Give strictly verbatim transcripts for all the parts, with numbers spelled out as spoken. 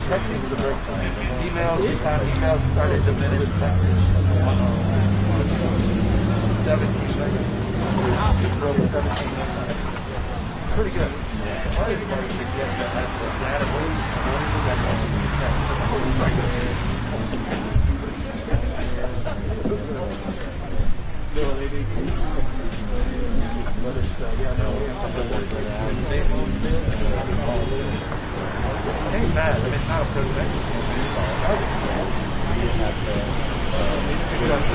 Texting's the breakdown. Emails, we found emails started to minute texting. seventeen minutes. Probably seventeen minutes. Pretty good. Why is it hard to get that data? But it's, uh, yeah, no, we have something like that. It ain't bad. I mean, it's not a presidential campaign. We have to, uh, we have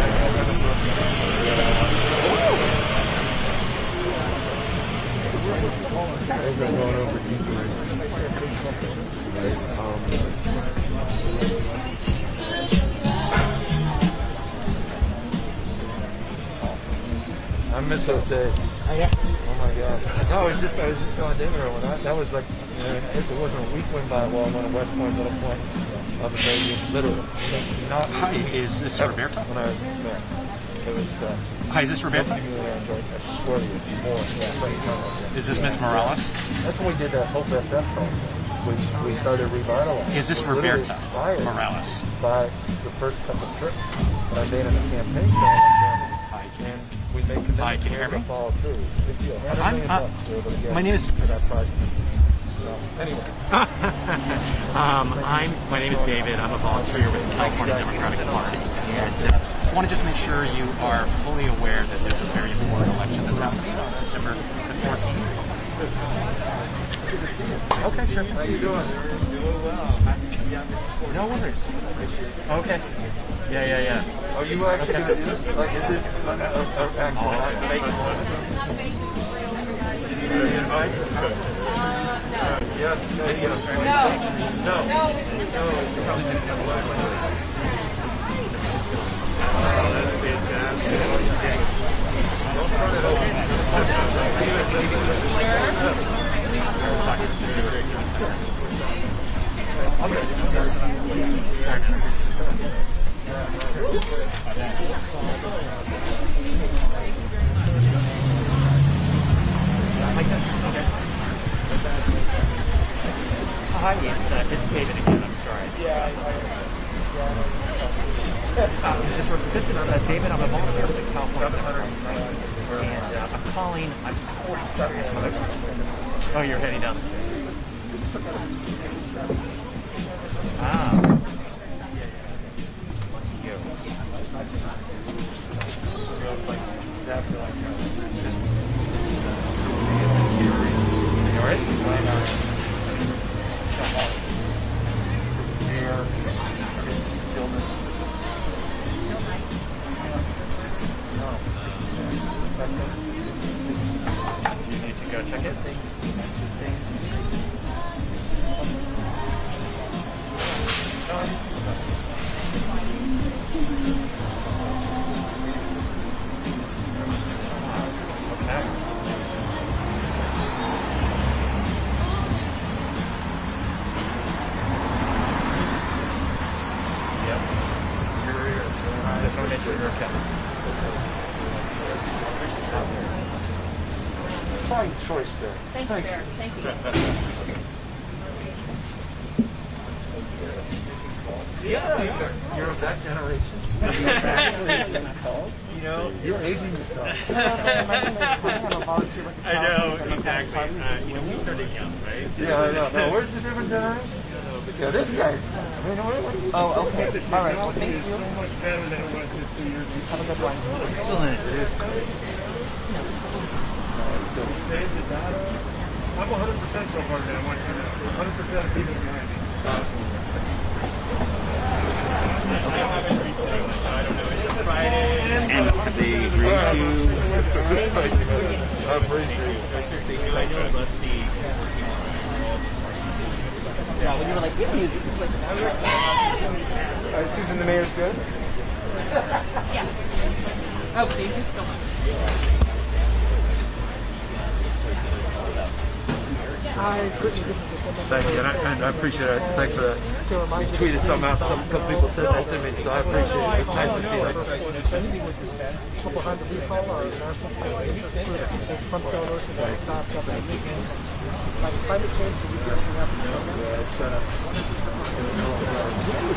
to, we're going over deeper. I miss those days. Oh, yeah. Oh my God. No, I was just I was just telling David when I, that was like, you know, it wasn't a week went by while I'm on a West Point, Little Point of the day, literally. Not Hi, is this ever. Roberta? When I was there. It was. Uh, Hi, is this Roberta? I really enjoyed it. I swear to you, more. Yeah, right now. Is this Miss Morales? That's when we did that Hope S F program. We, we started revitalizing. Is this we Roberta Morales? Morales? By the first couple of trips that I made in a campaign trail. Hi, And we made commitments. Hi, can you hear me? Follow through. Big deal. I'm, uh, my name is. For that project. So, anyway. um, I'm. My name is David. I'm a volunteer with the California Democratic Party, and uh, I want to just make sure you are fully aware that there's a very important election that's happening on September the fourteenth. Okay, sure. How you doing? Doing well. No worries. Okay. Yeah, yeah, yeah. Are you actually okay. Gonna do this? Like, is this an actual fake one? Did you get any advice? Uh, yes. No. No. No. No. It's probably just a black one. Oh, that's fantastic. Don't turn it over. Hi, it's, uh, it's David again. I'm sorry. Yeah. Uh, is this, this is uh, David. I'm a volunteer for the California Democratic Party, and uh, I'm calling. I'm forty-seven. Oh, you're heading down the stairs. Ah. Lucky you. You all right? Air, stillness. You need to go check it. Just want to make sure you're okay. Fine choice there. Thank you, sir. Thank you. Yeah, you're of that generation. You know, you're aging yourself. I know, exactly. Uh, you know, we started young, right? Yeah, I know. No, where's the different generation? Yeah, this guy's. I mean, what, what Oh, okay. All right. Well, thank you. so much better than it was just two years ago. Have a good one. Excellent. It is great. Save the data. I'm one hundred percent so far today. I want you to know. one hundred percent of people behind me. I haven't reached out, so I don't know. It's just Friday. And they agree to. I appreciate it. I know Rusty. Yeah, when you were like, give me this, like, I was like, yes! All right, Susan, the mayor's good? Yeah. Oh, thank you so much. Thank you, and I, and I appreciate it. Thanks for that. You tweeted something out, some couple people said that to me, so I appreciate it. It's nice to see that. Couple hundred people or national front donors and they stopped up and like climate change is we have to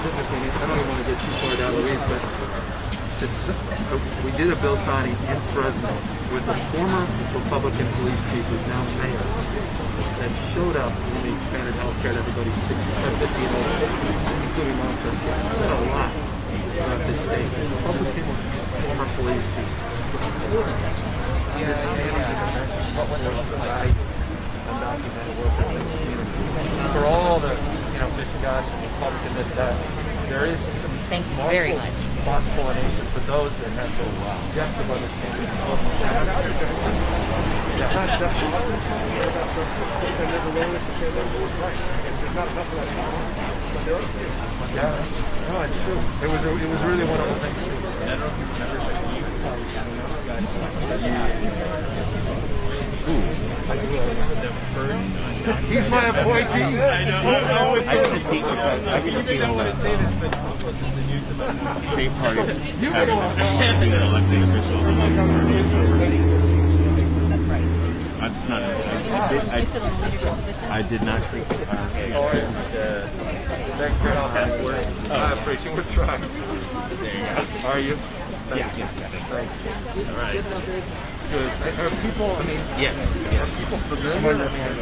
interesting. I don't even want to get too far down the weeds, but just, uh, we did a bill signing in Fresno with a former Republican police chief who's now mayor that showed up when we expanded health care to everybody sixty, fifty and older, including long-term care. He said a lot about this state. Republican former police chief. Yeah, yeah, yeah. What was it? Undocumented workers in the community. For all the, you know, Michigan, Republican, this, that, there is some Thank you very much. cross-pollination for those that have the depth of understanding. Yeah, no, it's true. It was, a, it was really one of the things. I don't know if you remember, but you the first. He's my appointee. I know. I have a seat because I get feel like state party having an elected official. That's not. I did. I, I did not think. Uh, Thanks for all that work. I appreciate it. We're trying. There you go. Are you? Yeah. Yes. Thank you. All right. Good. Are people, I mean, Yes. are people familiar? I mean,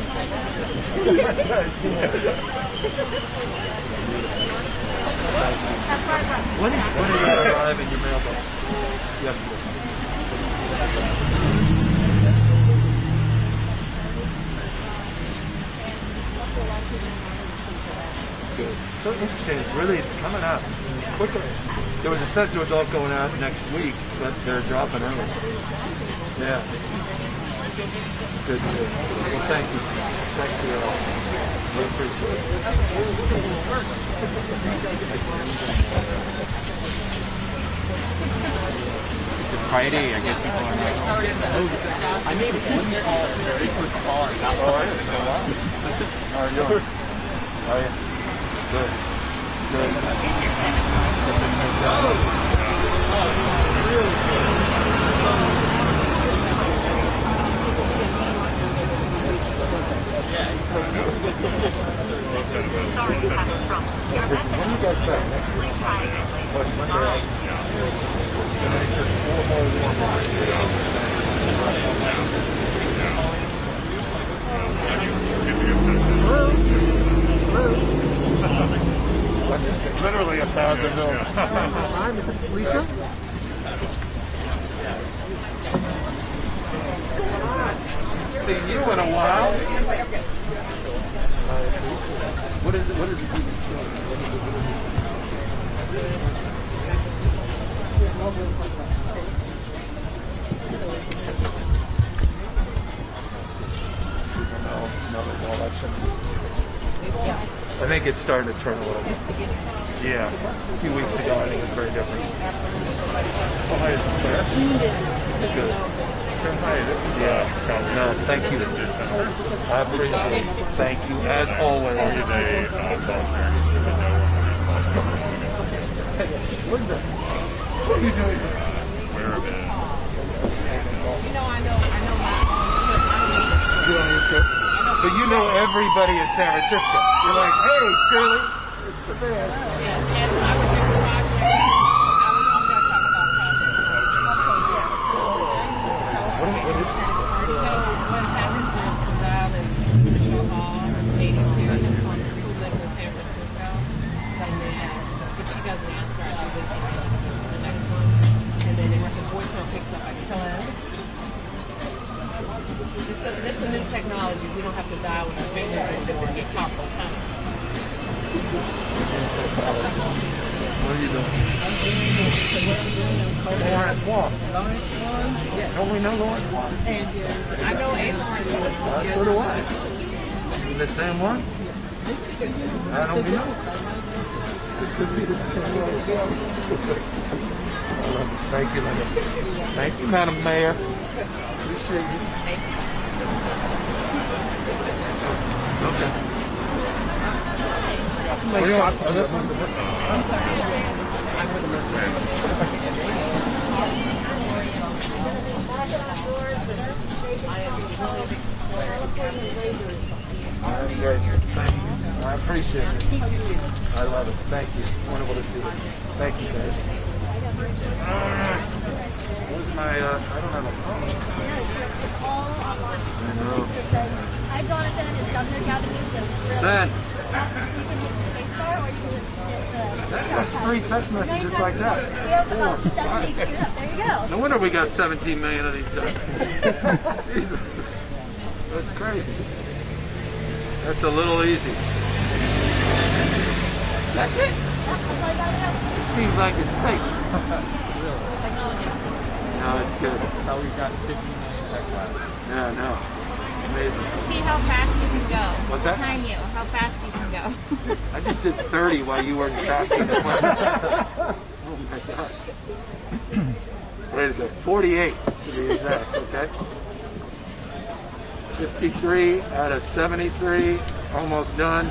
when, when did it arrive in your mailbox? Yesterday. Good. So interesting. It's really, it's coming out quicker. There was a set to adult going out next week, but they're dropping early. Yeah. Good deal. Well, thank you. Thank you all. We appreciate It's a Friday. I guess people are not. I made one call at the very first car. Not sorry to go up. How are you doing? How are you? Good. Good. When you guys back next week? What, Monday? And then it's just four more literally a thousand mil. Hi, Missus Felicia. Seen you in a while. What is it? What is it? No, no election. I think it's starting to turn a little bit. Yeah. A few weeks ago, I think it was very different. Oh, hi, is this Claire? Good. Yeah. No, thank you. I appreciate it. Thank you, as always. They uh, volunteer What is that? What are you doing? where of it. You know, I know, I know my own. You on your trip? But you know everybody in San Francisco. You're like, hey, Shirley, it's the band. Yeah, and I was in the project. I don't know if that's talking about project. What is, what is it? So what happened was the guy in Crenshaw Hall, eighty-two, has come who lives in San Francisco. And then if she doesn't answer, I do this to the next one. And then if the voicemail picks up, I go, hello. This is, this is a new technology. We don't have to dial with our fingers anymore and get caught all the time. What are you doing? Lawrence Wall. Lawrence Wall? Yes. Don't we know Lawrence Wall? And uh, I know a Lawrence Wall. Uh, so do I. You the same one? I don't know. It could be the same one. Thank you, Linda. Thank you, Madam Mayor. Appreciate you. Okay. What do you want? Oh, this one's the best one. Great. Thank you. I appreciate it. I love it. Thank you. Wonderful to see you. Thank you, guys. Where's my, uh, I don't have a phone. It's all online. I know. So it says, hi Jonathan, it's Governor Gavin Newsom. Then, So you can hit the space bar or you can just hit the... that's three text messages like that. We have about seventy-two. There you go. No wonder we got seventeen million of these guys. Jesus. That's crazy. That's a little easy. That's it? That's all I gotta know. It seems like it's fake. Technology. No, it's good. How we've got fifteen million tech labs. Yeah, no. Amazing. See how fast you can go. What's that? Time you. How fast you can go. I just did thirty while you were just asking the question. Oh my gosh. Wait a second. forty-eight to be exact, okay? fifty-three out of seventy-three. Almost done.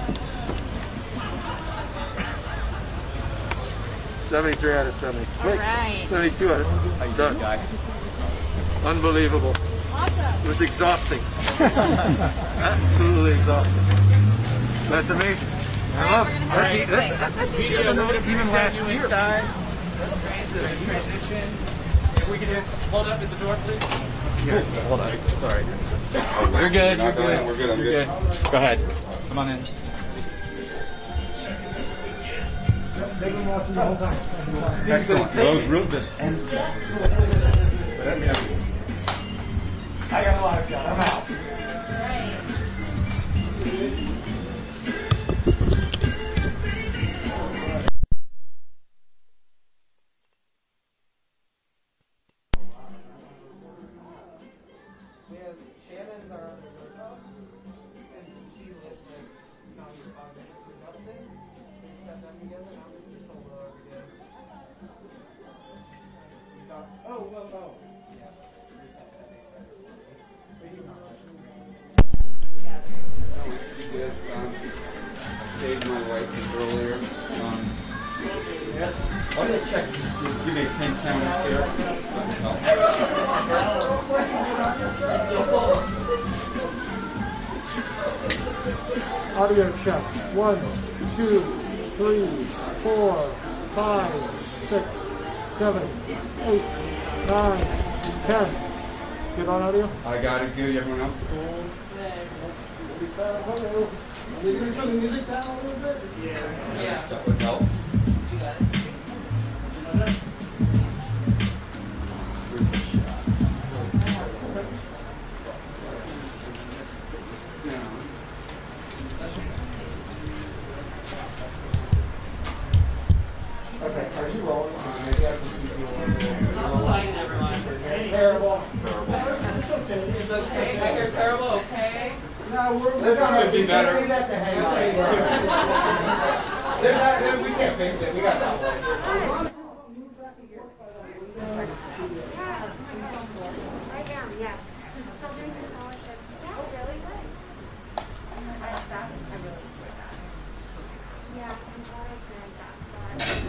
seventy-three out of seventy. Wait, right. seventy-two out of done. Guy. Unbelievable. Awesome. It was exhausting. Absolutely exhausting. That's amazing. I love it. That's, e- that's, that's, that's even, even last year. Transition. If we could just hold up at the door, please. Yeah. Hold on. Sorry. You're good. You're good. We're good. I'm You're good. good. Go ahead. Come on in. They've been watching the whole time. Excellent. That was real good. I got a live shot. I'm out. Saved my wife earlier. Um, I'm gonna check. Give me a ten count here. Audio check. One, two, three, four, five, six, seven, eight, nine, ten. Good on audio? I got it good. Everyone else cool? Hello. Are you going to turn the music down a little bit? Yeah. That would help. Okay, are you rolling? Maybe I can see you Terrible. It's okay. It's okay. I hear terrible, okay? No, we're, That we're could be better. We have to hang out. They're not, we can't fix it. We got that one. Right now, yes. Still doing the scholarship. Yeah, really good. I, that, I really enjoyed that. Yeah, I'm glad it's in that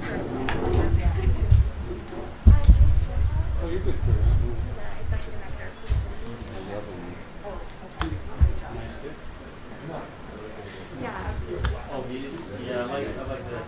Oh, you're good for that. Yeah, absolutely. Oh, yeah, I like, I like this.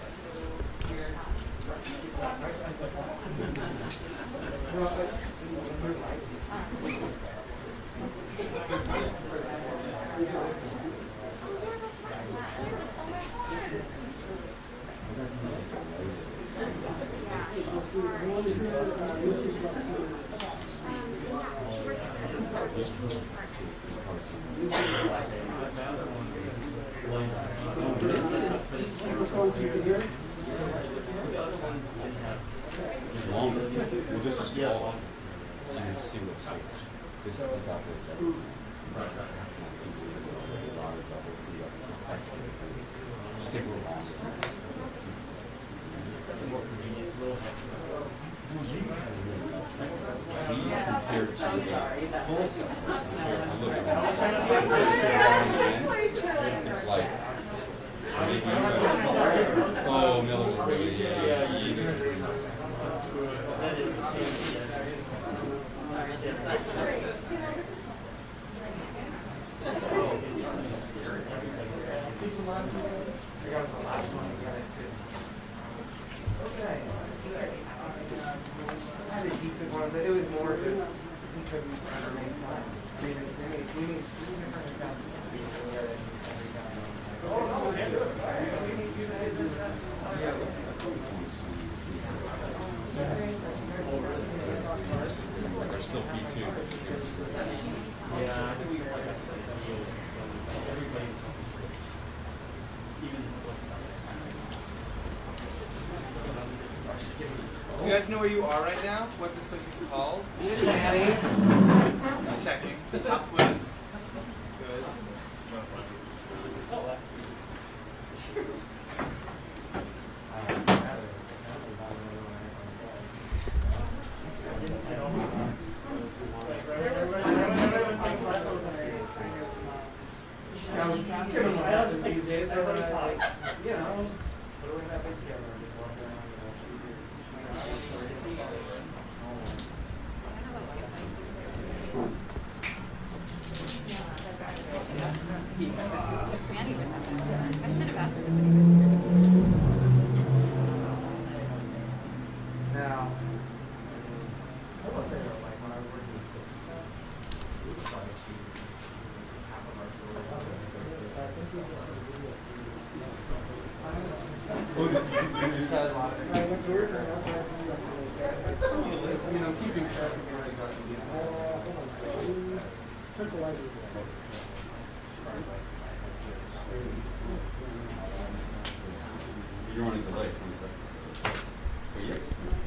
Longer. Well, this is tall. And it's single stage. This is this operates at that's not single. It's a lot of double. So you have to just take a little longer. These compared to the full size, look at that. It's like maybe you got oh millimeter. Yeah, yeah. got the last one. I got it too. Okay. I had a decent one, but it was more just he couldn't remain fine. I mean, we need we need three different accounts to be aware that every time. Oh no, we need you to do that. Yeah. There's still P two. Yeah. You guys know where you are right now? What this place is called? Just checking. Pop quiz. Good. Now, I will say that, like, when I was working with kids and stuff, we would try to shoot half of our stories. Oh, did you, did you Got a lot of it. Like, what's weird, I don't know, you know, keeping track of your reduction. Took a while. You're running delay, twenty seconds. Oh, yeah.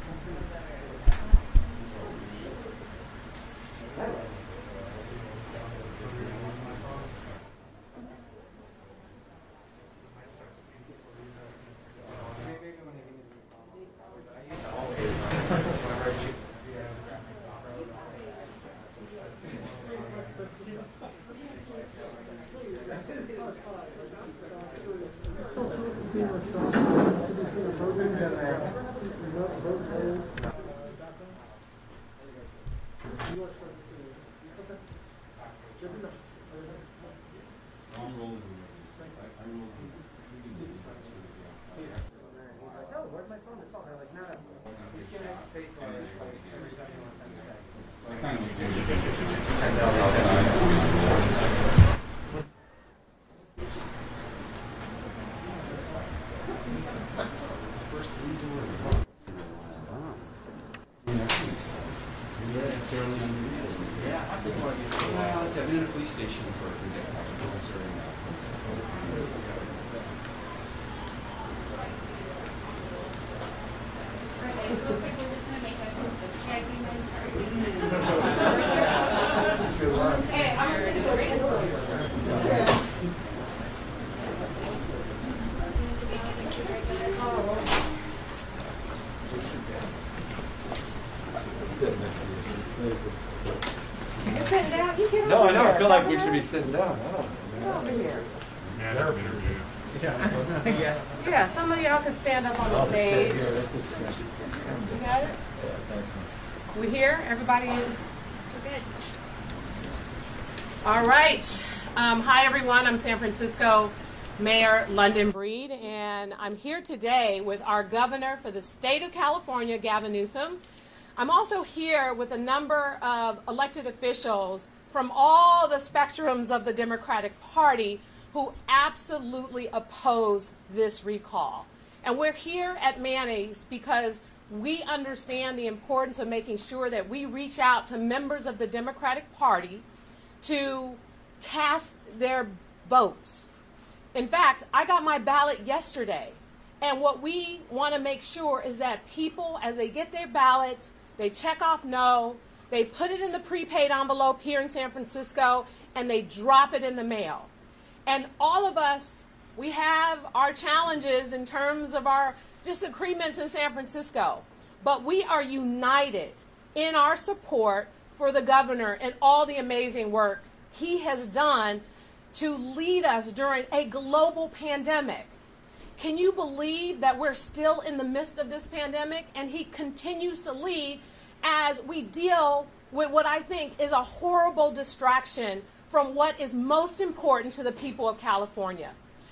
I'm rolling. I, I rolled. Oh, where's my phone? It's all like, no, no. Just get it face on it, like, every time you want to send it back. I kind of outside. First indoor. Yeah, I've been well, I've been in a police station for a officer. You're sitting down. You can No, I know. I feel like we should be sitting down. Come over here. Yeah, interview. Yeah. Yeah, some of y'all can stand up on the stage. You got it? We here? Everybody is? Okay. All right. Um, hi, everyone. I'm San Francisco Mayor London Breed, and I'm here today with our governor for the state of California, Gavin Newsom. I'm also here with a number of elected officials from all the spectrums of the Democratic Party who absolutely oppose this recall. And we're here at Manny's because we understand the importance of making sure that we reach out to members of the Democratic Party to cast their votes. In fact, I got my ballot yesterday, and what we want to make sure is that people, as they get their ballots, they check off no, they put it in the prepaid envelope here in San Francisco, and they drop it in the mail. And all of us, we have our challenges in terms of our disagreements in San Francisco, but we are united in our support for the governor and all the amazing work he has done to lead us during a global pandemic. Can you believe that we're still in the midst of this pandemic and he continues to lead as we deal with what I think is a horrible distraction from what is most important to the people of California?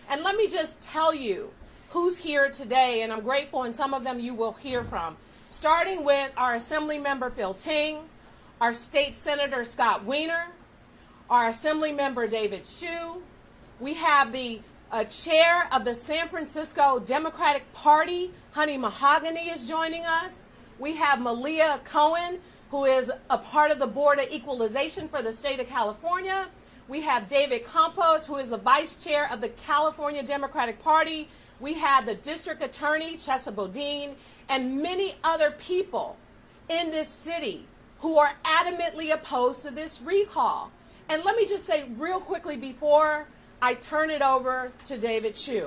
And let me just tell you who's here today, and I'm grateful, and some of them you will hear from. Starting with our Assembly Member Phil Ting, our State Senator Scott Wiener, our Assembly Member David Chiu. We have the uh, Chair of the San Francisco Democratic Party, Honey Mahogany, is joining us. We have Malia Cohen, who is a part of the Board of Equalization for the state of California. We have David Campos, who is the Vice Chair of the California Democratic Party. We have the District Attorney, Chesa Bodine, and many other people in this city who are adamantly opposed to this recall. And let me just say real quickly before I turn it over to David Chiu.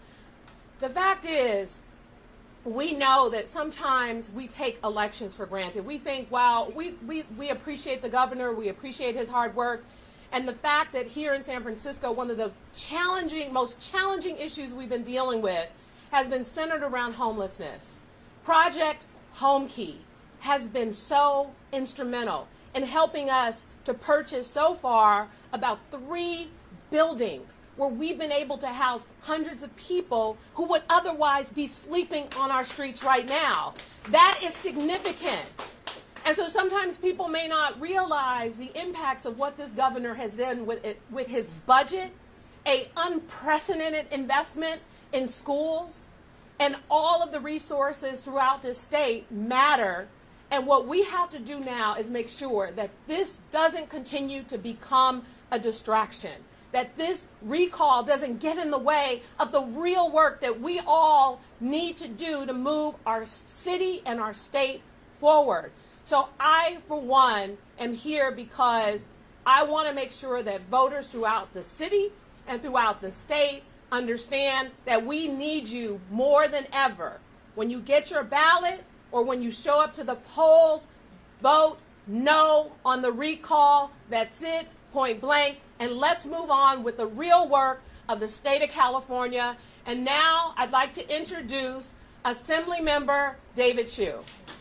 The fact is, we know that sometimes we take elections for granted. We think, wow, we, we, we appreciate the governor, we appreciate his hard work, and the fact that here in San Francisco, one of the challenging, most challenging issues we've been dealing with has been centered around homelessness. Project Homekey has been so instrumental in helping us to purchase so far about three buildings where we've been able to house hundreds of people who would otherwise be sleeping on our streets right now. That is significant. And so sometimes people may not realize the impacts of what this governor has done with it, with his budget, a unprecedented investment in schools, and all of the resources throughout this state matter. And what we have to do now is make sure that this doesn't continue to become a distraction, that this recall doesn't get in the way of the real work that we all need to do to move our city and our state forward. So I, for one, am here because I want to make sure that voters throughout the city and throughout the state understand that we need you more than ever. When you get your ballot or when you show up to the polls, vote no on the recall. That's it, point blank. And let's move on with the real work of the state of California. And now I'd like to introduce Assembly Member David Chiu.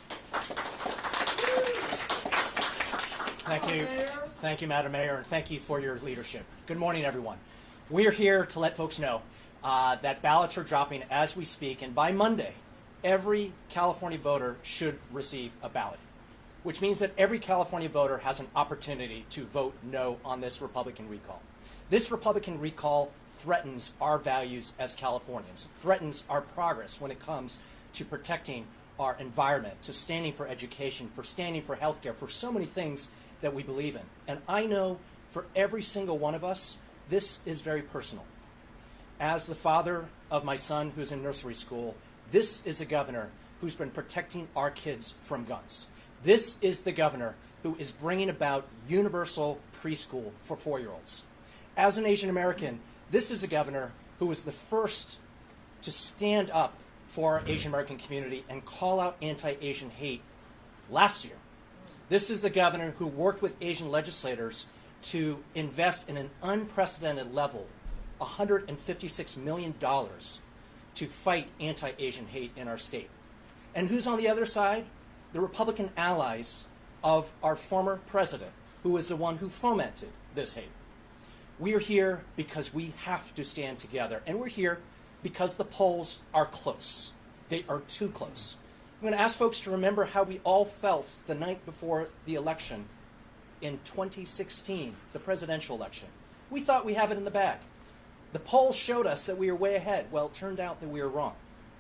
Thank you. Thank you, Madam Mayor, and thank you for your leadership. Good morning, everyone. We're here to let folks know uh, that ballots are dropping as we speak, and by Monday, every California voter should receive a ballot, which means that every California voter has an opportunity to vote no on this Republican recall. This Republican recall threatens our values as Californians, threatens our progress when it comes to protecting our environment, to standing for education, for standing for healthcare, for so many things that we believe in. And I know for every single one of us, this is very personal. As the father of my son who's in nursery school, this is a governor who's been protecting our kids from guns. This is the governor who is bringing about universal preschool for four-year-olds. As an Asian American, this is a governor who was the first to stand up for our Asian American community and call out anti-Asian hate last year. This is the governor who worked with Asian legislators to invest in an unprecedented level, one hundred fifty-six million dollars, to fight anti-Asian hate in our state. And who's on the other side? The Republican allies of our former president, who was the one who fomented this hate. We are here because we have to stand together, and we're here because the polls are close. They are too close. I'm going to ask folks to remember how we all felt the night before the election in twenty sixteen, the presidential election. We thought we have it in the bag. The polls showed us that we were way ahead. Well, it turned out that we were wrong.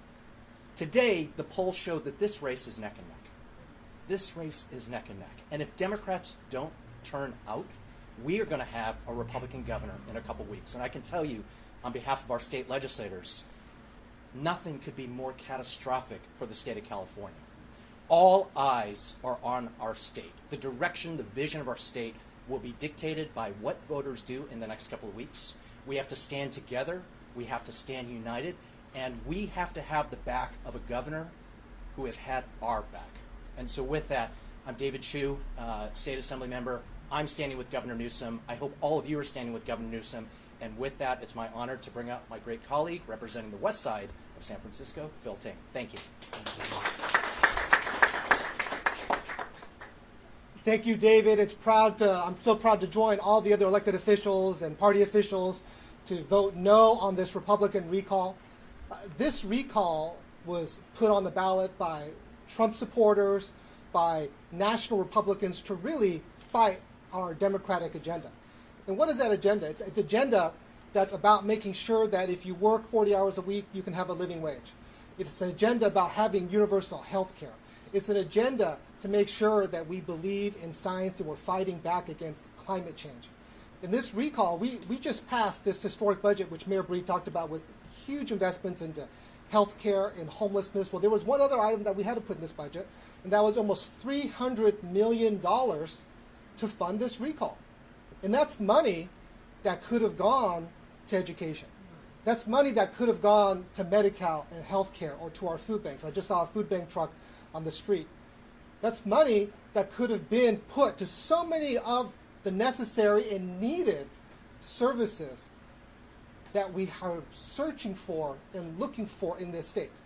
Today, the polls showed that this race is neck and neck. This race is neck and neck. And if Democrats don't turn out, we are going to have a Republican governor in a couple weeks. And I can tell you, on behalf of our state legislators, nothing could be more catastrophic for the state of California. All eyes are on our state. The direction, the vision of our state will be dictated by what voters do in the next couple of weeks. We have to stand together. We have to stand united. And we have to have the back of a governor who has had our back. And so with that, I'm David Chiu, uh, State Assembly Member. I'm standing with Governor Newsom. I hope all of you are standing with Governor Newsom. And with that, it's my honor to bring out my great colleague representing the west side of San Francisco, Phil Ting. Thank you. Thank you, David. It's proud to, I'm so proud to join all the other elected officials and party officials to vote no on this Republican recall. Uh, this recall was put on the ballot by Trump supporters, by national Republicans to really fight our Democratic agenda. And what is that agenda? It's, it's agenda that's about making sure that if you work forty hours a week, you can have a living wage. It's an agenda about having universal health care. It's an agenda to make sure that we believe in science and we're fighting back against climate change. In this recall, we, we just passed this historic budget, which Mayor Breed talked about, with huge investments into health care and homelessness. Well, there was one other item that we had to put in this budget, and that was almost three hundred million dollars to fund this recall. And that's money that could have gone to education. That's money that could have gone to Medi-Cal and healthcare or to our food banks. I just saw a food bank truck on the street. That's money that could have been put to so many of the necessary and needed services that we are searching for and looking for in this state.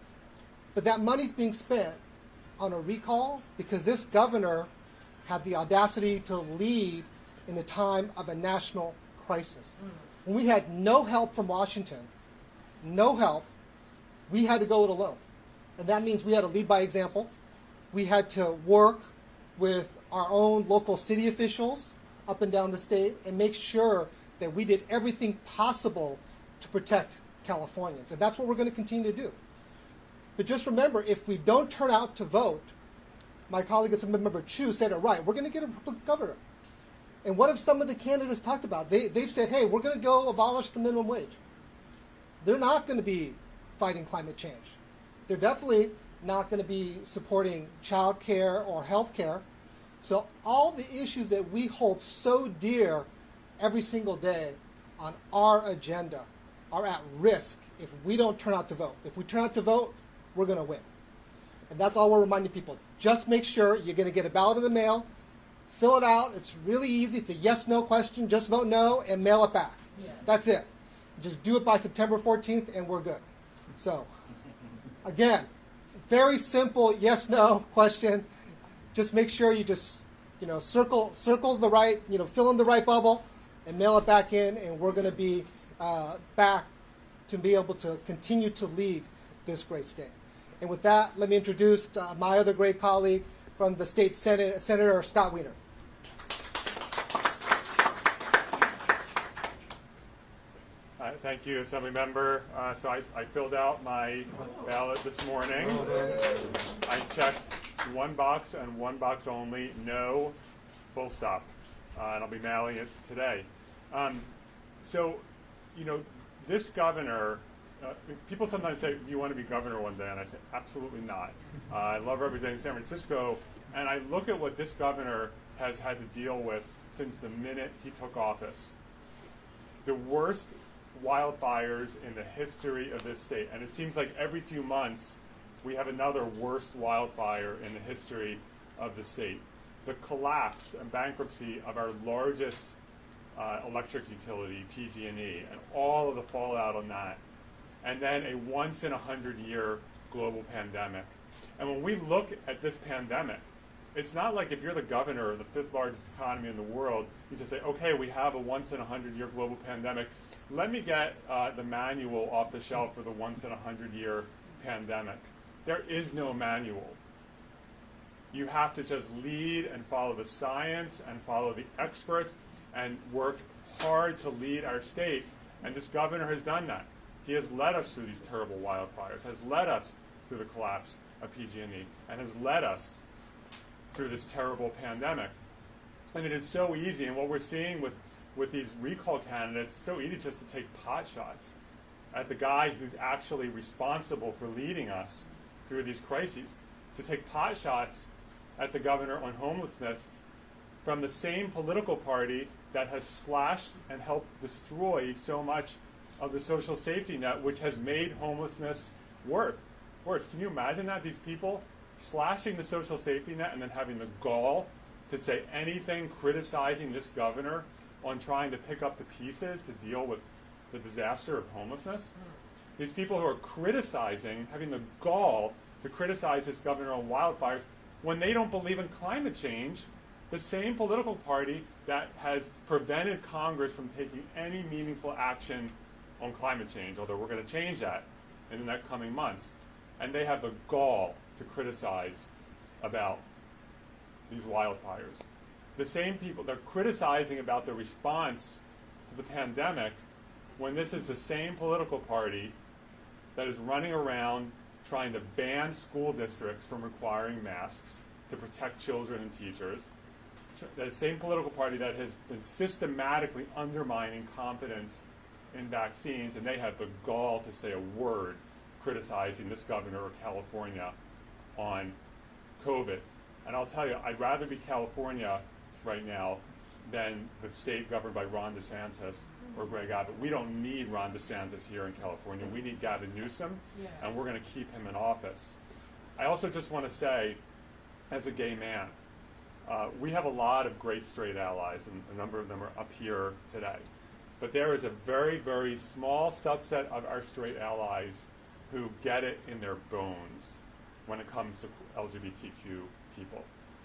But that money's being spent on a recall because this governor had the audacity to lead in the time of a national crisis. When we had no help from Washington, no help, we had to go it alone. And that means we had to lead by example. We had to work with our own local city officials up and down the state and make sure that we did everything possible to protect Californians. And that's what we're going to continue to do. But just remember, if we don't turn out to vote, my colleague Assemblymember Chu said it right, we're going to get a Republican governor. And what have some of the candidates talked about? They, they've said, hey, we're going to go abolish the minimum wage. They're not going to be fighting climate change. They're definitely not going to be supporting child care or health care. So all the issues that we hold so dear every single day on our agenda are at risk if we don't turn out to vote. If we turn out to vote, we're going to win. And that's all we're reminding people. Just make sure you're going to get a ballot in the mail. Fill it out. It's really easy. It's a yes-no question. Just vote no and mail it back. Yeah. That's it. Just do it by September fourteenth and we're good. So, again, it's a very simple yes-no question. Just make sure you just, you know, circle circle the right, you know, fill in the right bubble and mail it back in, and we're going to be uh, back to be able to continue to lead this great state. And with that, let me introduce uh, my other great colleague from the state Senate, Senator Scott Wiener. Uh, thank you, Assembly Member. Uh, so I, I filled out my ballot this morning. I checked one box and one box only, no, full stop. Uh, and I'll be mailing it today. Um, so, you know, this governor, uh, people sometimes say, do you want to be governor one day? And I say, absolutely not. Uh, I love representing San Francisco, and I look at what this governor has had to deal with since the minute he took office. The worst wildfires in the history of this state. And it seems like every few months we have another worst wildfire in the history of the state. The collapse and bankruptcy of our largest uh, electric utility, P G and E, and all of the fallout on that. And then a once in a hundred year global pandemic. And when we look at this pandemic, it's not like if you're the governor of the fifth largest economy in the world, you just say, okay, we have a once in a hundred year global pandemic. Let me get uh, the manual off the shelf for the once in a hundred year pandemic. There is no manual. You have to just lead and follow the science and follow the experts and work hard to lead our state. And this governor has done that. He has led us through these terrible wildfires, has led us through the collapse of P G and E, and has led us through this terrible pandemic. And it is so easy, and what we're seeing with, with these recall candidates, it's so easy just to take pot shots at the guy who's actually responsible for leading us through these crises, to take pot shots at the governor on homelessness from the same political party that has slashed and helped destroy so much of the social safety net, which has made homelessness worse. Worse. Can you imagine that? These people slashing the social safety net and then having the gall to say anything criticizing this governor on trying to pick up the pieces to deal with the disaster of homelessness. These people who are criticizing, having the gall to criticize this governor on wildfires when they don't believe in climate change The same political party that has prevented Congress from taking any meaningful action on climate change, although we're going to change that in the next coming months. And they have the gall to criticize about these wildfires. The same people, they're criticizing about the response to the pandemic when this is the same political party that is running around trying to ban school districts from requiring masks to protect children and teachers. That same political party that has been systematically undermining confidence in vaccines, and they have the gall to say a word criticizing this governor of California on COVID. And I'll tell you, I'd rather be California right now than the state governed by Ron DeSantis or Greg Abbott. We don't need Ron DeSantis here in California. We need Gavin Newsom, yeah. and we're going to keep him in office. I also just want to say, as a gay man, uh, we have a lot of great straight allies, and a number of them are up here today. But there is a very, very small subset of our straight allies who get it in their bones when it comes to L G B T Q people,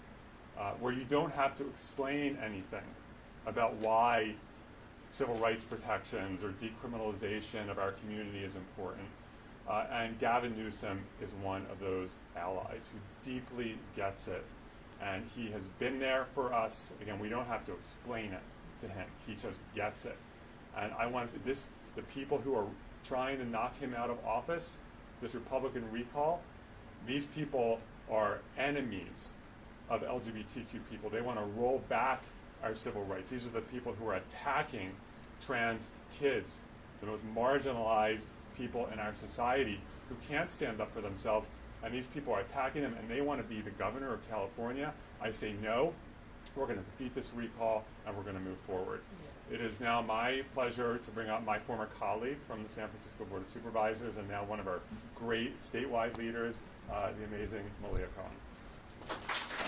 uh, where you don't have to explain anything about why civil rights protections or decriminalization of our community is important. Uh, and Gavin Newsom is one of those allies who deeply gets it. And he has been there for us. Again, we don't have to explain it to him. He just gets it. And I want to say this, the people who are trying to knock him out of office, this Republican recall, these people are enemies of L G B T Q people. They want to roll back our civil rights. These are the people who are attacking trans kids, the most marginalized people in our society who can't stand up for themselves, and these people are attacking them, and they want to be the governor of California. I say no. We're going to defeat this recall, and we're going to move forward. It is now my pleasure to bring up my former colleague from the San Francisco Board of Supervisors and now one of our great statewide leaders, uh, the amazing Malia Cohen.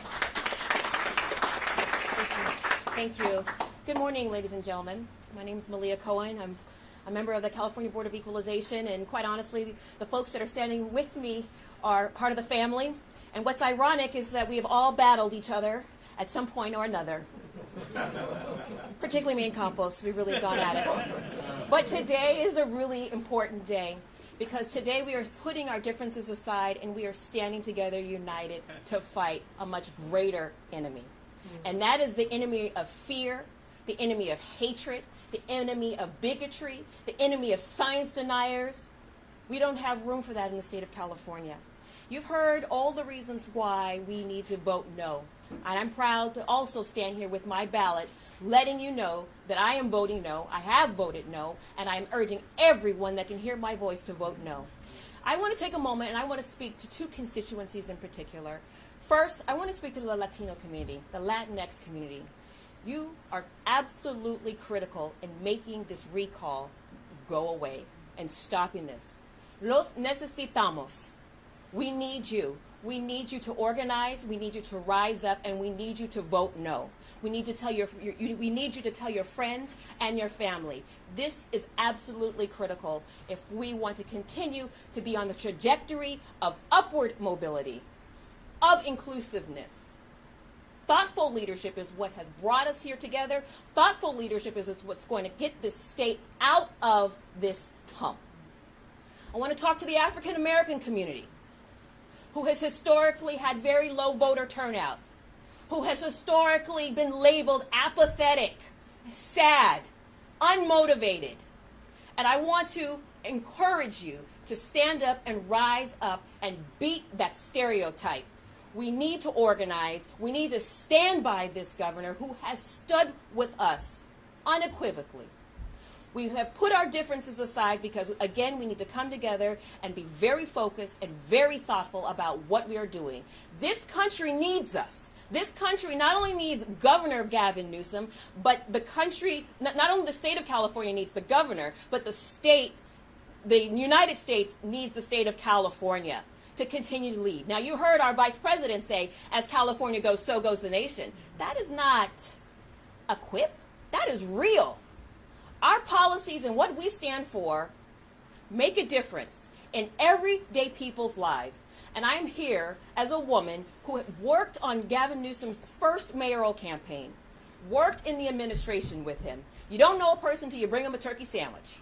Thank you. Good morning, ladies and gentlemen. My name is Malia Cohen. I'm a member of the California Board of Equalization, and quite honestly, the folks that are standing with me are part of the family. And what's ironic is that we have all battled each other at some point or another. Particularly me and Campos, we really have gone at it. But today is a really important day because today we are putting our differences aside and we are standing together united to fight a much greater enemy. And that is the enemy of fear, the enemy of hatred, the enemy of bigotry, the enemy of science deniers. We don't have room for that in the state of California. You've heard all the reasons why we need to vote no. And I'm proud to also stand here with my ballot, letting you know that I am voting no, I have voted no, and I'm urging everyone that can hear my voice to vote no. I want to take a moment and I want to speak to two constituencies in particular. First, I want to speak to the Latino community, the Latinx community. You are absolutely critical in making this recall go away and stopping this. Los necesitamos. We need you. We need you to organize, we need you to rise up, and we need you to vote no. We need to tell your, your you, we need you to tell your friends and your family. This is absolutely critical if we want to continue to be on the trajectory of upward mobility, of inclusiveness. Thoughtful leadership is what has brought us here together. Thoughtful leadership is what's going to get this state out of this hump. I want to talk to the African American community, who has historically had very low voter turnout, who has historically been labeled apathetic, sad, unmotivated. And I want to encourage you to stand up and rise up and beat that stereotype. We need to organize. We need to stand by this governor who has stood with us unequivocally. We have put our differences aside because, again, we need to come together and be very focused and very thoughtful about what we are doing. This country needs us. This country not only needs Governor Gavin Newsom, but the country, not, not only the state of California needs the governor, but the state, the United States needs the state of California to continue to lead. Now, you heard our vice president say, as California goes, so goes the nation. That is not a quip. That is real. Our policies and what we stand for make a difference. in everyday people's lives. And I'm here as a woman who worked on Gavin Newsom's first mayoral campaign, worked in the administration with him. You don't know a person till you bring him a turkey sandwich.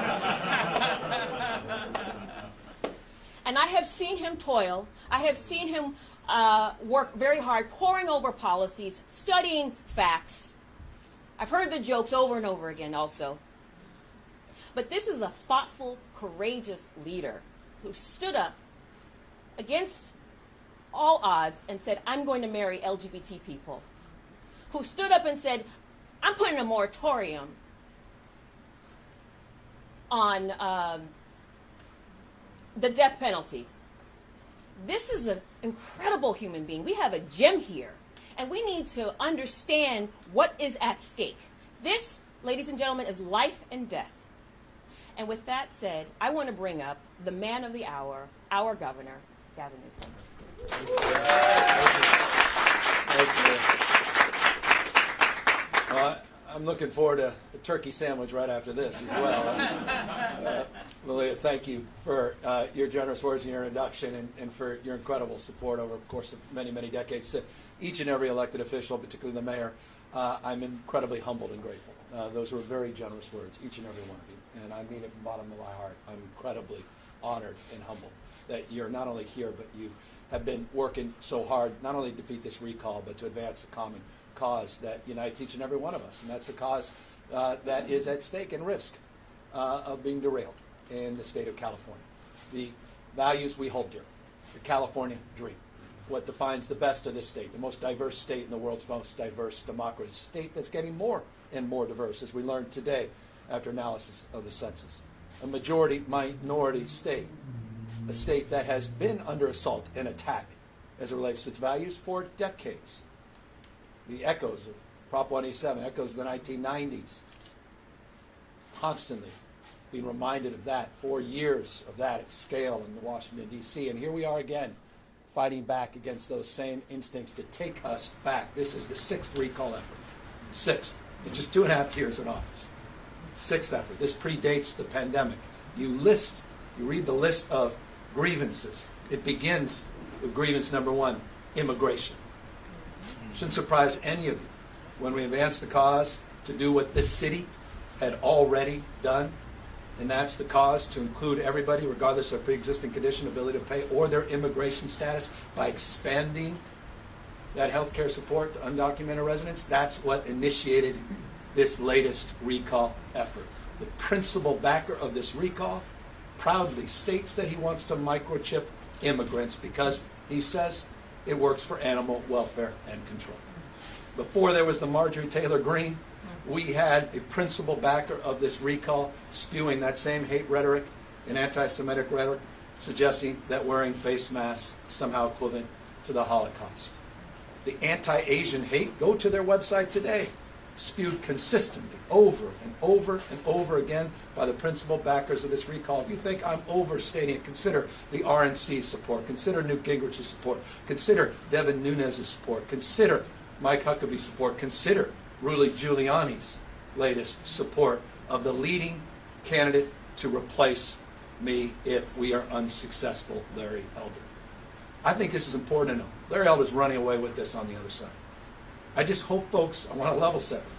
And I have seen him toil. I have seen him uh, work very hard, poring over policies, studying facts. I've heard the jokes over and over again also. But this is a thoughtful, courageous leader who stood up against all odds and said, I'm going to marry L G B T people. Who stood up and said, I'm putting a moratorium on um, the death penalty. This is an incredible human being. We have a gem here, and we need to understand what is at stake. This, ladies and gentlemen, is life and death. And with that said, I want to bring up the man of the hour, our governor, Gavin Newsom. Thank you. Well, I'm looking forward to a turkey sandwich right after this as well. Uh, Lilia, thank you for uh, your generous words and your introduction, and, and for your incredible support over the course of many, many decades to each and every elected official, particularly the mayor. Uh, I'm incredibly humbled and grateful. Uh, those were very generous words, each and every one of you. And I mean it from the bottom of my heart. I'm incredibly honored and humbled that you're not only here, but you have been working so hard, not only to defeat this recall, but to advance the common cause that unites each and every one of us. And that's the cause uh, that is at stake and risk uh, of being derailed in the state of California. The values we hold dear, the California dream, what defines the best of this state, the most diverse state in the world's most diverse democracy, state that's getting more and more diverse, as we learned today after analysis of the census. A majority minority state, a state that has been under assault and attack as it relates to its values for decades. The echoes of Prop one eighty-seven, echoes of the nineteen nineties, constantly being reminded of that, four years of that at scale in Washington, D C And here we are again, fighting back against those same instincts to take us back. This is the sixth recall effort. Sixth, in just two and a half years in office. Sixth effort. This predates the pandemic. You list, you read the list of grievances. It begins with grievance number one, immigration. Shouldn't surprise any of you when we advance the cause to do what this city had already done, and that's the cause to include everybody, regardless of pre-existing condition, ability to pay, or their immigration status, by expanding that health care support to undocumented residents. That's what initiated this latest recall effort. The principal backer of this recall proudly states that he wants to microchip immigrants because he says it works for animal welfare and control. Before there was the Marjorie Taylor Greene, we had a principal backer of this recall spewing that same hate rhetoric and anti-Semitic rhetoric, suggesting that wearing face masks is somehow equivalent to the Holocaust. The anti-Asian hate, go to their website today, spewed consistently over and over and over again by the principal backers of this recall. If you think I'm overstating it, consider the R N C's support, consider Newt Gingrich's support, consider Devin Nunes's support, consider Mike Huckabee's support, consider Rudy Giuliani's latest support of the leading candidate to replace me if we are unsuccessful, Larry Elder. I think this is important to know. Larry Elder's running away with this on the other side. I just hope, folks, I want to level set.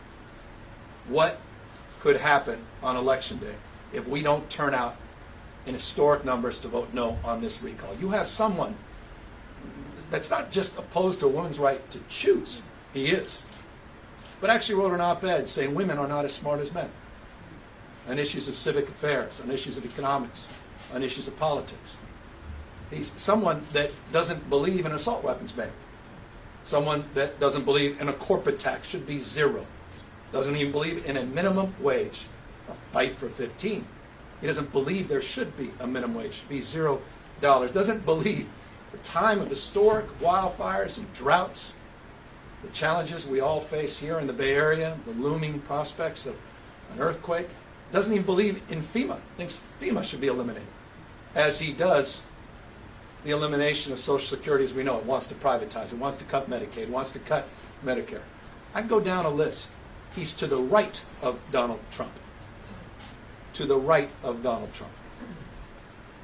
What could happen on Election Day if we don't turn out in historic numbers to vote no on this recall? You have someone that's not just opposed to a woman's right to choose. He is. But actually wrote an op-ed saying women are not as smart as men on issues of civic affairs, on issues of economics, on issues of politics. He's someone that doesn't believe in assault weapons ban. Someone that doesn't believe in a corporate tax should be zero. Doesn't even believe in a minimum wage. A fight for fifteen. He doesn't believe there should be a minimum wage. It should be zero dollars. Doesn't believe the time of historic wildfires and droughts, the challenges we all face here in the Bay Area, the looming prospects of an earthquake. Doesn't even believe in FEMA. Thinks FEMA should be eliminated. As he does the elimination of Social Security as we know it, wants to privatize it, wants to cut Medicaid, wants to cut Medicare. I can go down a list. He's to the right of Donald Trump. To the right of Donald Trump.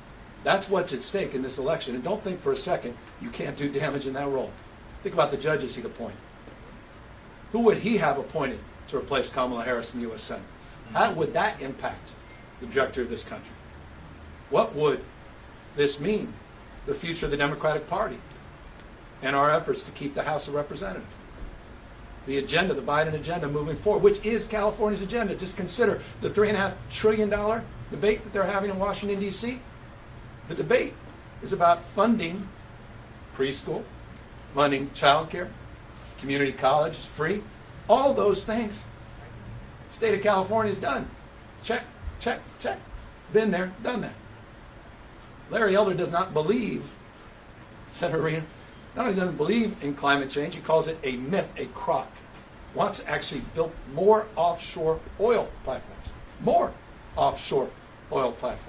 That's what's at stake in this election. And don't think for a second you can't do damage in that role. Think about the judges he'd appoint. Who would he have appointed to replace Kamala Harris in the U S Senate? How would that impact the trajectory of this country? What would this mean for the future of the Democratic Party and our efforts to keep the House of Representatives? The agenda, the Biden agenda moving forward, which is California's agenda. Just consider the three and a half trillion dollar debate that they're having in Washington, D C. The debate is about funding preschool, funding childcare, community college is free, all those things. The state of California is done. Check, check, check. Been there, done that. Larry Elder does not believe, Senator Reno, not only doesn't believe in climate change, he calls it a myth, a crock. Wants to actually build more offshore oil platforms. More offshore oil platforms.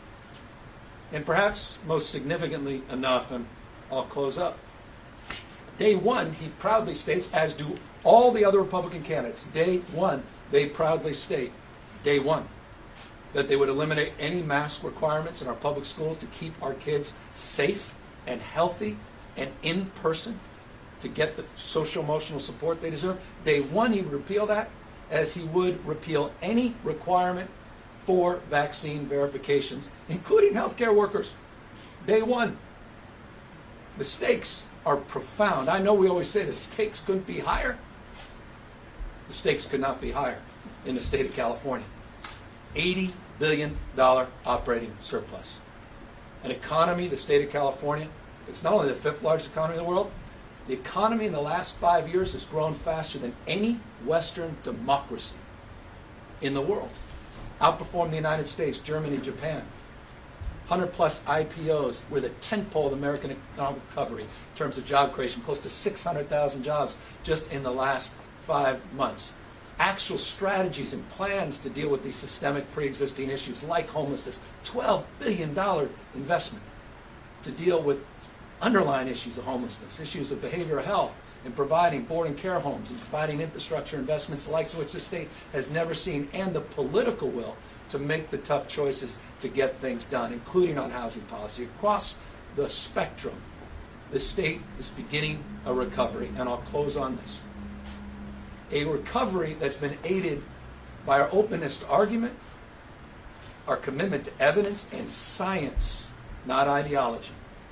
And perhaps most significantly enough, and I'll close up, day one, he proudly states, as do all the other Republican candidates, day one, they proudly state, day one, that they would eliminate any mask requirements in our public schools to keep our kids safe and healthy and in person to get the social emotional support they deserve. Day one, he would repeal that, as he would repeal any requirement for vaccine verifications, including healthcare workers. Day one. The stakes are profound. I know we always say the stakes couldn't be higher. The stakes could not be higher in the state of California. eighty billion dollars operating surplus. An economy, the state of California, it's not only the fifth largest economy in the world, the economy in the last five years has grown faster than any Western democracy in the world. Outperformed the United States, Germany, Japan. one hundred plus I P Os. We're the tentpole of the American economic recovery in terms of job creation, close to six hundred thousand jobs just in the last five months. Actual strategies and plans to deal with these systemic pre-existing issues like homelessness, twelve billion dollars investment to deal with underlying issues of homelessness, issues of behavioral health, and providing board and care homes and providing infrastructure investments the likes of which the state has never seen, and the political will to make the tough choices to get things done, including on housing policy. Across the spectrum, the state is beginning a recovery, and I'll close on this. A recovery that's been aided by our openness to argument, our commitment to evidence and science, not ideology.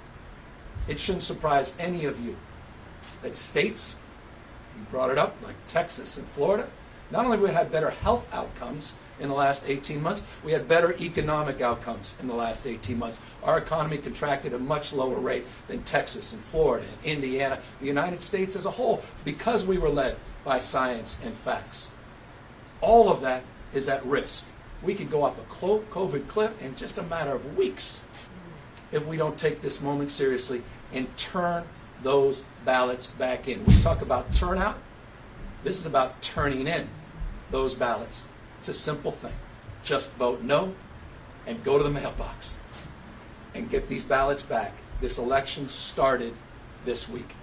It shouldn't surprise any of you that states, you brought it up, like Texas and Florida, not only have we had better health outcomes in the last eighteen months, we had better economic outcomes in the last eighteen months. Our economy contracted at a much lower rate than Texas and Florida and Indiana, the United States as a whole, because we were led by science and facts. All of that is at risk. We could go off a COVID cliff in just a matter of weeks if we don't take this moment seriously and turn those ballots back in. We talk about turnout. This is about turning in those ballots. It's a simple thing. Just vote no and go to the mailbox and get these ballots back. This election started this week.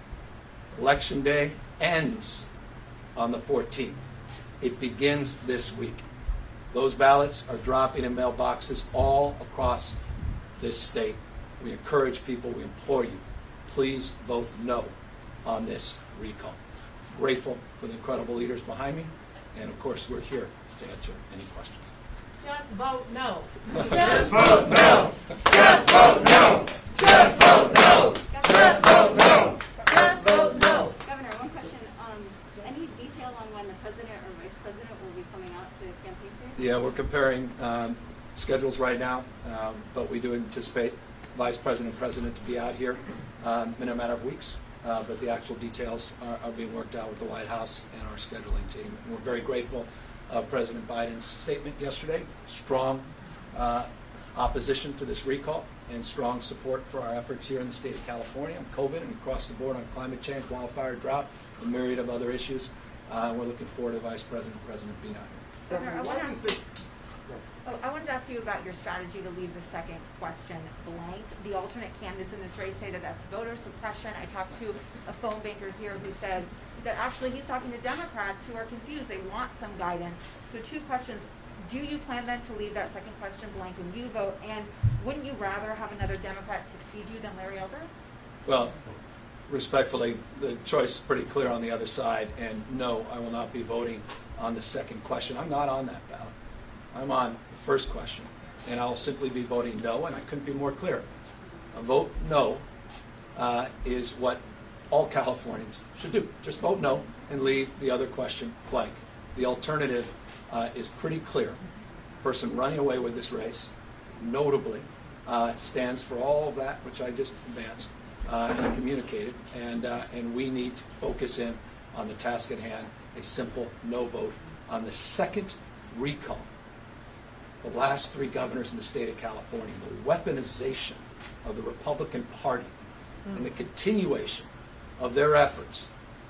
Election day ends on the fourteenth. It begins this week. Those ballots are dropping in mailboxes all across this state. We encourage people, we implore you, please vote no on this recall. Grateful for the incredible leaders behind me, and of course we're here to answer any questions. Just vote no. Just vote no. Just vote no. Just vote no. Just vote no. Just vote no. Governor, one question. Um, any detail on when the president or vice president will be coming out to campaign here? Yeah, we're comparing um, schedules right now, um, but we do anticipate vice president and president to be out here um, in a matter of weeks. Uh, but the actual details are, are being worked out with the White House and our scheduling team. And we're very grateful of President Biden's statement yesterday. Strong uh, opposition to this recall and strong support for our efforts here in the state of California on COVID and across the board on climate change, wildfire, drought, a myriad of other issues. Uh, we're looking forward to Vice President and President being out here. Governor, I want to Oh, I wanted to ask you about your strategy to leave the second question blank. The alternate candidates in this race say that that's voter suppression. I talked to a phone banker here who said that actually he's talking to Democrats who are confused. They want some guidance. So two questions. do you plan then to leave that second question blank when you vote? And wouldn't you rather have another Democrat succeed you than Larry Elder? Well, respectfully, the choice is pretty clear on the other side, and no, I will not be voting on the second question. I'm not on that ballot. I'm on the first question, and I'll simply be voting no, and I couldn't be more clear. A vote no uh, is what all Californians should do. Just vote no and leave the other question blank. The alternative uh, is pretty clear. The person running away with this race, notably, uh, stands for all of that which I just advanced uh, and communicated, and, uh, and we need to focus in on the task at hand, a simple no vote on the second recall. The last three governors in the state of California, the weaponization of the Republican Party and the continuation of their efforts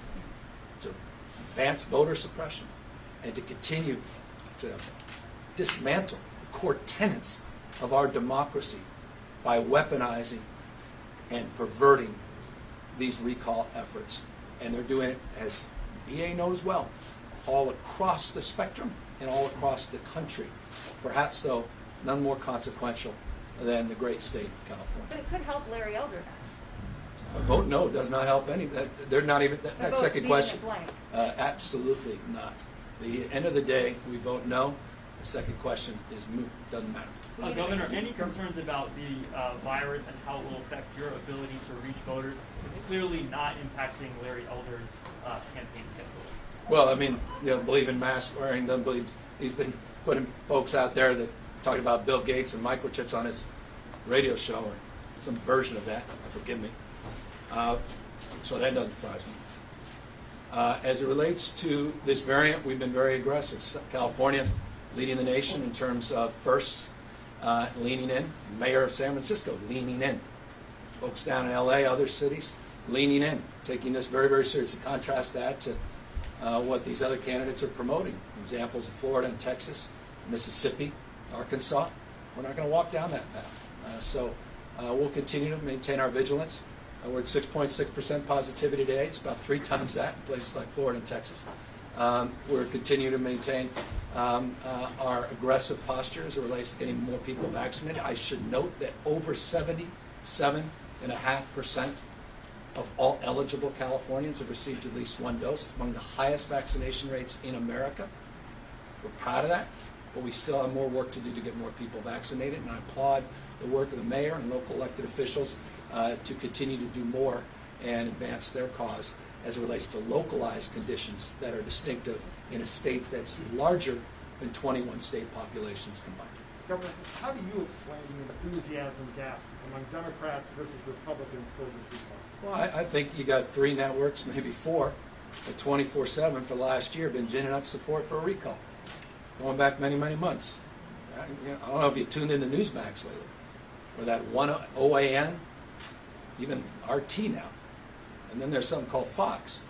to advance voter suppression and to continue to dismantle the core tenets of our democracy by weaponizing and perverting these recall efforts. And they're doing it, as D A knows well, all across the spectrum and all across the country. Perhaps, though, none more consequential than the great state of California. But it could help Larry Elder then. A vote no does not help any. That, they're not even. That, that vote second leaving question. it blank. Uh, absolutely not. The end of the day, we vote no. The second question is moot. Doesn't matter. Uh, Governor, any concerns about the uh, virus and how it will affect your ability to reach voters? It's clearly not impacting Larry Elder's uh, campaign schedule. Well, I mean, you know, believe in mask wearing. Doesn't believe. He's been putting folks out there that talking about Bill Gates and microchips on his radio show or some version of that. Forgive me. Uh, so that doesn't surprise me. Uh, as it relates to this variant, we've been very aggressive. California leading the nation in terms of firsts, uh, leaning in. Mayor of San Francisco leaning in. Folks down in L A, other cities, leaning in, taking this very, very seriously. Contrast that to uh, what these other candidates are promoting. Examples of Florida and Texas, Mississippi, Arkansas. We're not going to walk down that path. Uh, so uh, we'll continue to maintain our vigilance. Uh, we're at six point six percent positivity today. It's about three times that in places like Florida and Texas. Um, we're continuing to maintain um, uh, our aggressive posture as it relates to getting more people vaccinated. I should note that over seventy-seven point five percent of all eligible Californians have received at least one dose, among the highest vaccination rates in America. We're proud of that, but we still have more work to do to get more people vaccinated, and I applaud the work of the mayor and local elected officials uh, to continue to do more and advance their cause as it relates to localized conditions that are distinctive in a state that's larger than twenty-one state populations combined. Governor, how do you explain the enthusiasm gap among Democrats versus Republicans for this recall? Well, I, I think you got three networks, maybe four, at twenty-four seven for the last year been ginning up support for a recall, going back many, many months. I, you know, I don't know if you tuned into Newsmax lately, or that one O A N, even R T now, and then there's something called Fox.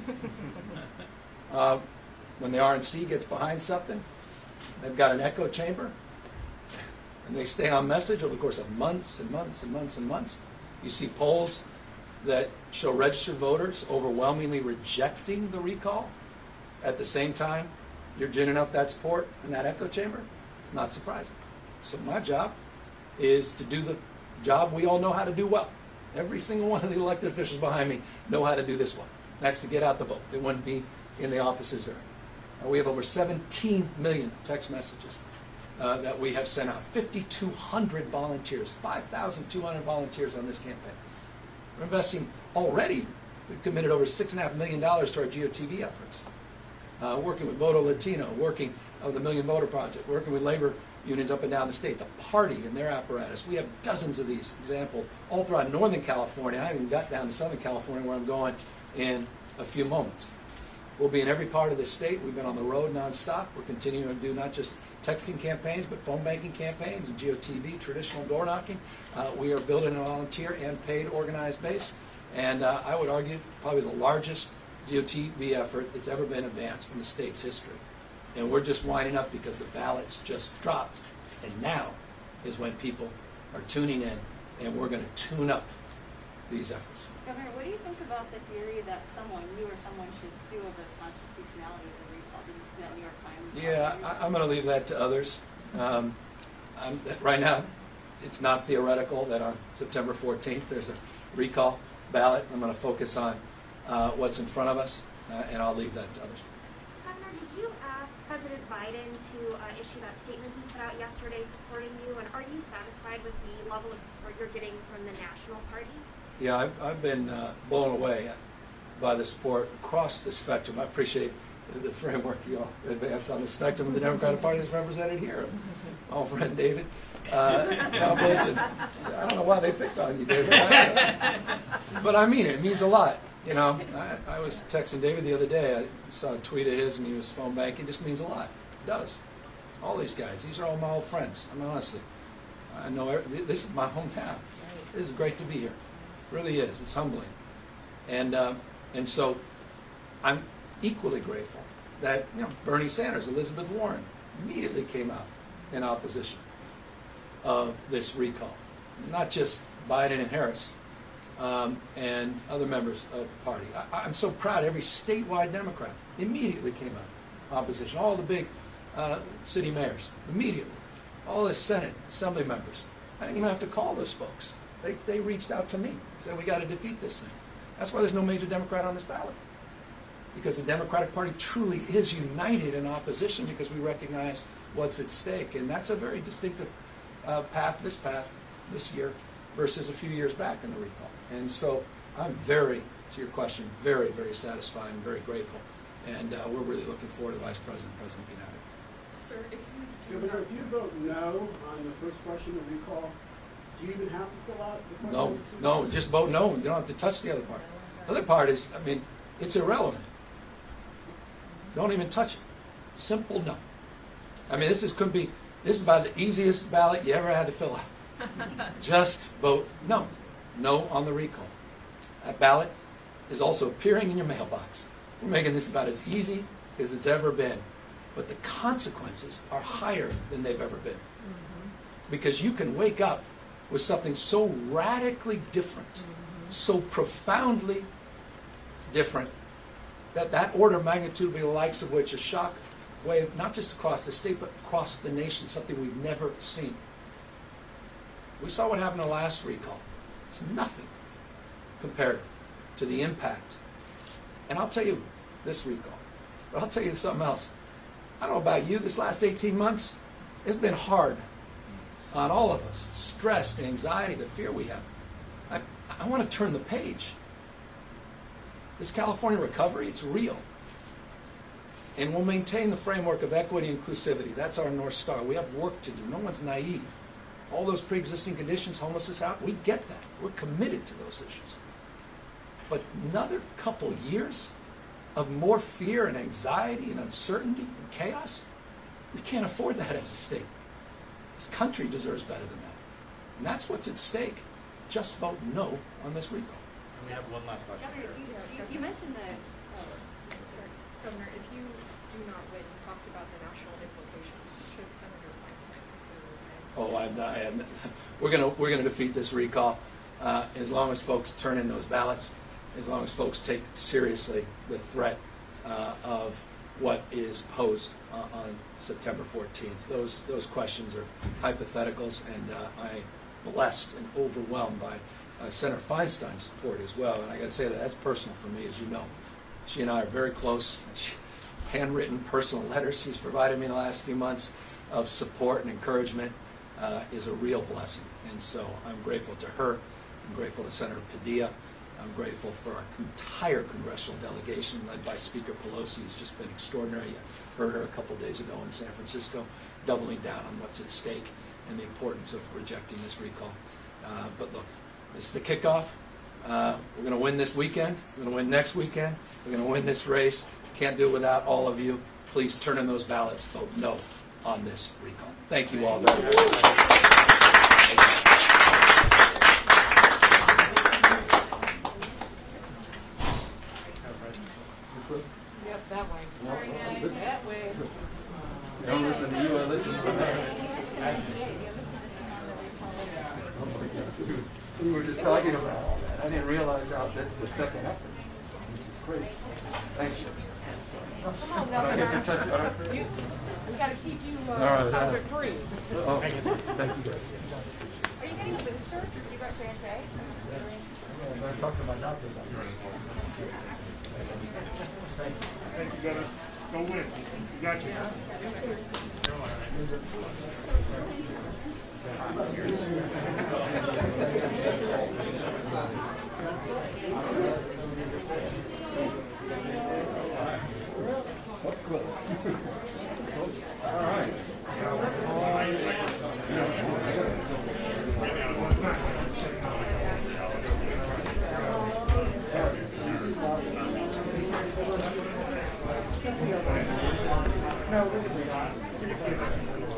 uh, when the R N C gets behind something, they've got an echo chamber, and they stay on message over the course of months and months and months and months. You see polls that show registered voters overwhelmingly rejecting the recall. At the same time, you're ginning up that support in that echo chamber. It's not surprising. So my job is to do the job we all know how to do well. Every single one of the elected officials behind me know how to do this one. That's to get out the vote. It wouldn't be in the offices there. Uh, we have over seventeen million text messages uh, that we have sent out. fifty-two hundred volunteers, five thousand two hundred volunteers on this campaign. We're investing already. We've committed over six and a half million dollars to our G O T V efforts. Uh, working with Voto Latino, working with the Million Voter Project, working with labor unions up and down the state, the party and their apparatus. We have dozens of these examples all throughout Northern California. I haven't even got down to Southern California where I'm going in a few moments. We'll be in every part of the state. We've been on the road nonstop. We're continuing to do not just texting campaigns, but phone banking campaigns and G O T V, traditional door knocking. Uh, we are building a volunteer and paid organized base. And uh, I would argue probably the largest G O T V effort that's ever been advanced in the state's history. And we're just winding up because the ballots just dropped. And now is when people are tuning in, and we're going to tune up these efforts. Governor, what do you think about the theory that someone, you or someone, should sue over the constitutionality of the recall? Did you see that New York Times? Yeah, I, I'm going to leave that to others. Um, I'm, right now, it's not theoretical that on September fourteenth there's a recall ballot. I'm going to focus on uh, what's in front of us, uh, and I'll leave that to others. Governor, did you ask President Biden to uh, issue that statement he put out yesterday supporting you, and are you satisfied with the level of support you're getting from the National Party? Yeah, I've, I've been uh, blown away by the support across the spectrum. I appreciate the framework you all advanced on the spectrum of the Democratic Party that's represented here. My old friend David. Uh, Bob Wilson. I don't know why they picked on you, David. I, but I mean it. It means a lot. You know, I, I was texting David the other day. I saw a tweet of his, and he was phone banking. It just means a lot. It does. All these guys. These are all my old friends. I mean, honestly, I know every, this is my hometown. This is great to be here. It really is. It's humbling. And um, and so I'm equally grateful that, you know, Bernie Sanders, Elizabeth Warren immediately came out in opposition of this recall. Not just Biden and Harris um, and other members of the party. I, I'm so proud every statewide Democrat immediately came out opposition. All the big uh, city mayors immediately. All the Senate, Assembly members. I didn't even have to call those folks. They, they reached out to me, said we got to defeat this thing. That's why there's no major Democrat on this ballot. Because the Democratic Party truly is united in opposition because we recognize what's at stake. And that's a very distinctive uh, path, this path, this year, versus a few years back in the recall. And so I'm very, to your question, very, very satisfied and very grateful. And uh, we're really looking forward to Vice President and President being at it. Sir, if you, Governor, if you vote no on the first question of recall, do you even have to fill out the question? No, no, just vote no. You don't have to touch the other part. The other part is, I mean, it's irrelevant. Don't even touch it. Simple no. I mean, this is could be this is about the easiest ballot you ever had to fill out. Just vote no. No on the recall. That ballot is also appearing in your mailbox. We're making this about as easy as it's ever been. But the consequences are higher than they've ever been. Mm-hmm. Because you can wake up with something so radically different, mm-hmm. so profoundly different, that that order of magnitude will be the likes of which a shock wave, not just across the state, but across the nation, something we've never seen. We saw what happened in the last recall. It's nothing compared to the impact. And I'll tell you this recall, but I'll tell you something else. I don't know about you, this last eighteen months, it's been hard on all of us. Stress, the anxiety, the fear we have. I, I want to turn the page. This California recovery, it's real. And we'll maintain the framework of equity and inclusivity. That's our North Star. We have work to do. No one's naive. All those pre-existing conditions, homelessness out, we get that. We're committed to those issues. But another couple years of more fear and anxiety and uncertainty and chaos, we can't afford that as a state. This country deserves better than that. And that's what's at stake. Just vote no on this recall. We have one last question. Governor, you, you, you mentioned that. Oh, sorry, Governor, if you do not win, you talked about the national implications. Should Senator Feinstein consider resigning? Oh, I'm, I am. We're gonna we're gonna defeat this recall uh, as long as folks turn in those ballots, as long as folks take seriously the threat uh, of what is posed uh, on September fourteenth. Those those questions are hypotheticals, and uh, I'm blessed and overwhelmed by Uh, Senator Feinstein's support as well, and I got to say that that's personal for me, as you know. She and I are very close. She, handwritten personal letters she's provided me in the last few months of support and encouragement uh, is a real blessing, and so I'm grateful to her. I'm grateful to Senator Padilla. I'm grateful for our entire congressional delegation led by Speaker Pelosi, who's just been extraordinary. You heard her a couple days ago in San Francisco, doubling down on what's at stake and the importance of rejecting this recall. Uh, but look, this is the kickoff. Uh, we're going to win this weekend. We're going to win next weekend. We're going to win this race. Can't do it without all of you. Please turn in those ballots. Vote no on this recall. Thank you all very much. Yep, that way. Sorry, guys. That way. Don't listen to you, I listen to you. We were just talking about all that. I didn't realize how that's the second effort, which is great. Thanks, Chip. Come on, I don't get to touch Governor. it. You, we got to keep you uh, All right, COVID uh, free. Oh, thank you guys. Are you getting a booster since you got J and J? I'm going to talk to my doctor about it. Thank you. Thank you, Governor. Go win. You got you. All right. No,